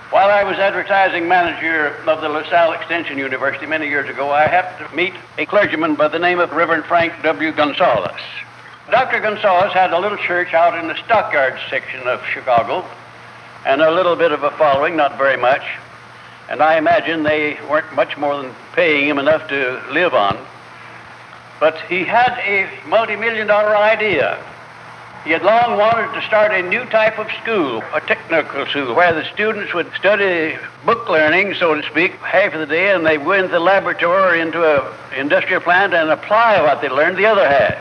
While I was advertising manager of the LaSalle Extension University many years ago, I happened to meet a clergyman by the name of Reverend Frank W. Gonzalez. Dr. Gonzalez had a little church out in the Stockyards section of Chicago, and a little bit of a following, not very much. And I imagine they weren't much more than paying him enough to live on. But he had a multi-million-dollar idea. He had long wanted to start a new type of school, a technical school, where the students would study book learning, so to speak, half of the day, and they went into the laboratory or into an industrial plant and apply what they learned the other half.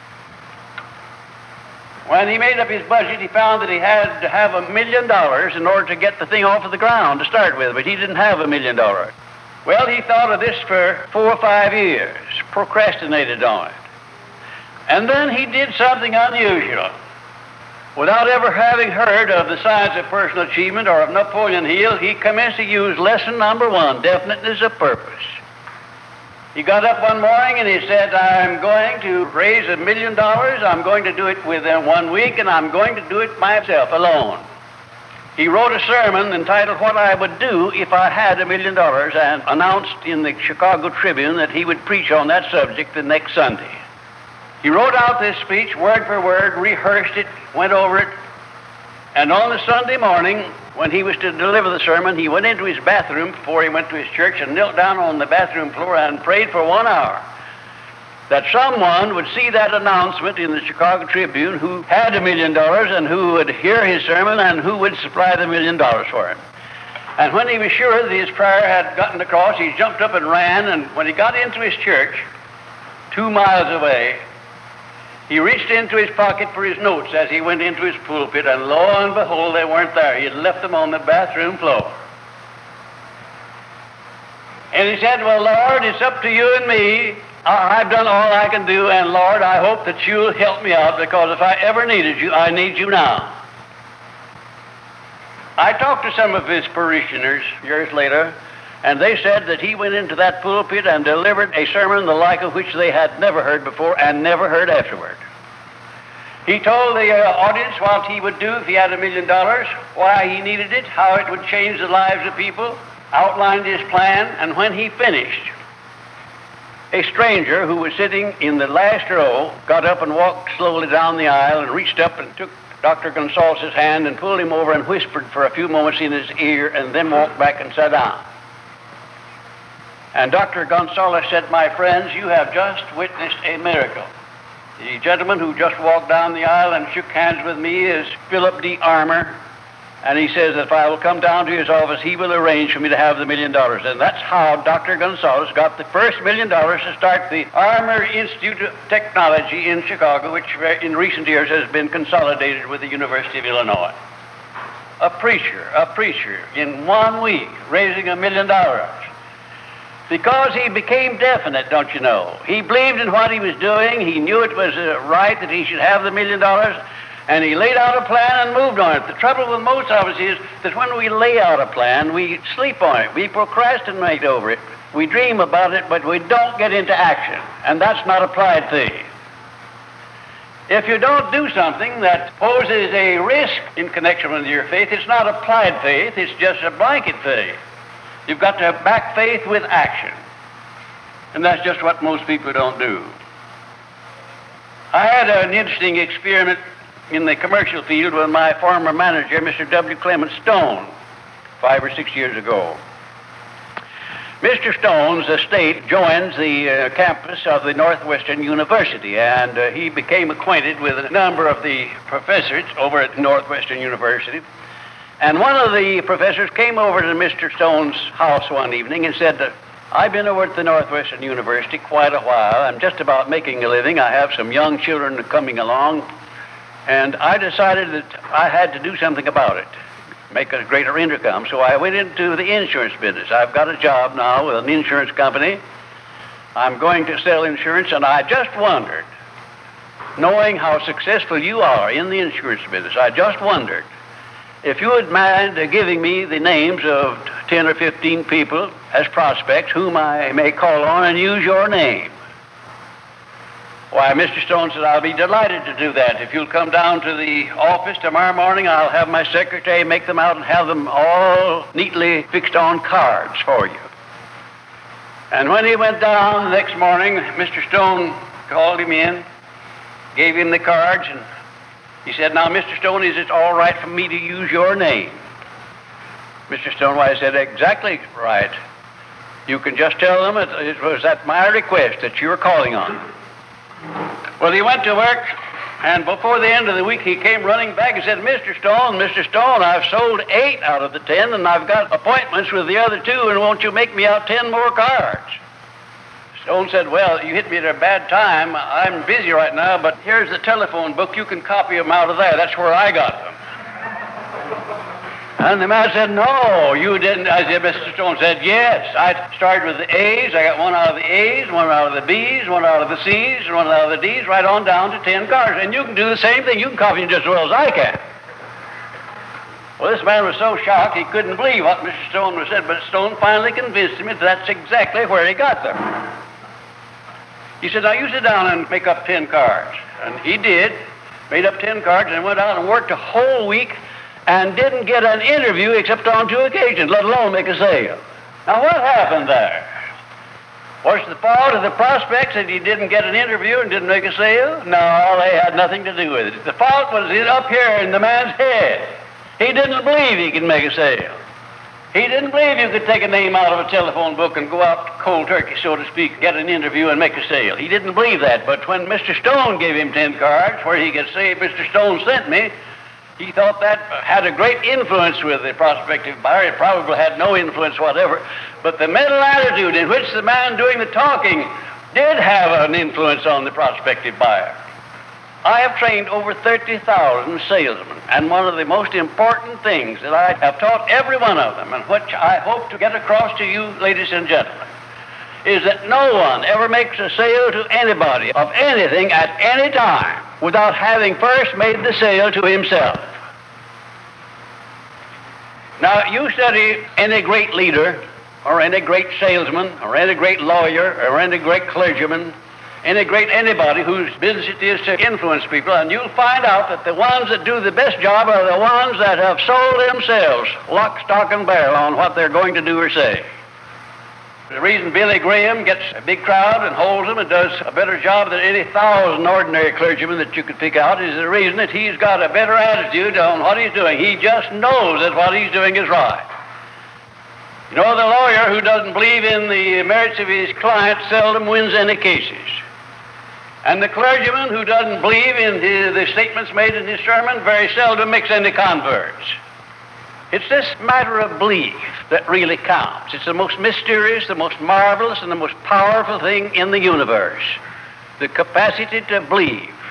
When he made up his budget, he found that he had to have $1 million in order to get the thing off of the ground to start with, but he didn't have $1 million. Well, he thought of this for 4 or 5 years, procrastinated on it. And then he did something unusual. Without ever having heard of the science of personal achievement or of Napoleon Hill, he commenced to use lesson number 1, definiteness of purpose. He got up one morning and he said, I'm going to raise $1 million. I'm going to do it within 1 week, and I'm going to do it myself alone. He wrote a sermon entitled What I Would Do If I Had $1 Million, and announced in the Chicago Tribune that he would preach on that subject the next Sunday. He wrote out this speech word for word, rehearsed it, went over it, and on the Sunday morning, when he was to deliver the sermon, he went into his bathroom before he went to his church and knelt down on the bathroom floor and prayed for 1 hour that someone would see that announcement in the Chicago Tribune who had $1 million and who would hear his sermon and who would supply the $1 million for him. And when he was sure that his prayer had gotten across, he jumped up and ran, and when he got into his church, 2 miles away, he reached into his pocket for his notes as he went into his pulpit, and lo and behold, they weren't there. He had left them on the bathroom floor. And he said, well, Lord, it's up to you and me. I've done all I can do, and Lord, I hope that you'll help me out, because if I ever needed you, I need you now. I talked to some of his parishioners years later, and they said that he went into that pulpit and delivered a sermon the like of which they had never heard before and never heard afterward. He told the audience what he would do if he had $1 million, why he needed it, how it would change the lives of people, outlined his plan, and when he finished, a stranger who was sitting in the last row got up and walked slowly down the aisle and reached up and took Dr. Gonzalez's hand and pulled him over and whispered for a few moments in his ear and then walked back and sat down. And Dr. Gonzalez said, my friends, you have just witnessed a miracle. The gentleman who just walked down the aisle and shook hands with me is Philip D. Armour, and he says that if I will come down to his office, he will arrange for me to have the $1 million. And that's how Dr. Gonzalez got the first $1 million to start the Armour Institute of Technology in Chicago, which in recent years has been consolidated with the University of Illinois. A preacher, in 1 week, raising $1 million. Because he became definite, don't you know? He believed in what he was doing. He knew it was right that he should have the $1 million, and he laid out a plan and moved on it. The trouble with most of us is that when we lay out a plan, we sleep on it. We procrastinate over it. We dream about it, but we don't get into action, and that's not applied faith. If you don't do something that poses a risk in connection with your faith, it's not applied faith, it's just a blanket faith. You've got to back faith with action. And that's just what most people don't do. I had an interesting experiment in the commercial field with my former manager, Mr. W. Clement Stone, 5 or 6 years ago. Mr. Stone's estate joins the campus of the Northwestern University, and he became acquainted with a number of the professors over at Northwestern University. And one of the professors came over to Mr. Stone's house one evening and said, I've been over at the Northwestern University quite a while. I'm just about making a living. I have some young children coming along, and I decided that I had to do something about it, make a greater income. So I went into the insurance business. I've got a job now with an insurance company. I'm going to sell insurance, and I just wondered, knowing how successful you are in the insurance business, I just wondered if you would mind giving me the names of 10 or 15 people as prospects whom I may call on and use your name. Why, Mr. Stone said, I'll be delighted to do that. If you'll come down to the office tomorrow morning, I'll have my secretary make them out and have them all neatly fixed on cards for you. And when he went down the next morning, Mr. Stone called him in, gave him the cards, and he said, now, Mr. Stone, is it all right for me to use your name? Mr. Stone, why, I said, exactly right. You can just tell them it was at my request that you were calling on. Well, he went to work, and before the end of the week, he came running back and said, Mr. Stone, I've sold 8 out of the 10, and I've got appointments with the other 2, and won't you make me out 10 more cards? Stone said, well, you hit me at a bad time. I'm busy right now, but here's the telephone book. You can copy them out of there. That's where I got them. And the man said, no, you didn't. I said, Mr. Stone said, yes. I started with the A's. I got 1 out of the A's, 1 out of the B's, 1 out of the C's, and 1 out of the D's, right on down to 10 cards. And you can do the same thing. You can copy them just as well as I can. Well, this man was so shocked he couldn't believe what Mr. Stone was said, but Stone finally convinced him that that's exactly where he got them. He said, now you sit down and make up 10 cards. And he did, made up 10 cards, and went out and worked a whole week and didn't get an interview except on 2 occasions, let alone make a sale. Now, what happened there? Was the fault of the prospects that he didn't get an interview and didn't make a sale? No, they had nothing to do with it. The fault was up here in the man's head. He didn't believe he could make a sale. He didn't believe you could take a name out of a telephone book and go out cold turkey, so to speak, get an interview and make a sale. He didn't believe that. But when Mr. Stone gave him 10 cards where he could say, Mr. Stone sent me, he thought that had a great influence with the prospective buyer. It probably had no influence whatever. But the mental attitude in which the man doing the talking did have an influence on the prospective buyer. I have trained over 30,000 salesmen, and one of the most important things that I have taught every one of them, and which I hope to get across to you, ladies and gentlemen, is that no one ever makes a sale to anybody of anything at any time without having first made the sale to himself. Now, you study any great leader, or any great salesman, or any great lawyer, or any great clergyman, any great anybody whose business it is to influence people, and you'll find out that the ones that do the best job are the ones that have sold themselves lock, stock, and barrel on what they're going to do or say. The reason Billy Graham gets a big crowd and holds them and does a better job than any 1,000 ordinary clergymen that you could pick out is the reason that he's got a better attitude on what he's doing. He just knows that what he's doing is right. You know, the lawyer who doesn't believe in the merits of his client seldom wins any cases. And the clergyman who doesn't believe in the statements made in his sermon very seldom makes any converts. It's this matter of belief that really counts. It's the most mysterious, the most marvelous, and the most powerful thing in the universe. The capacity to believe.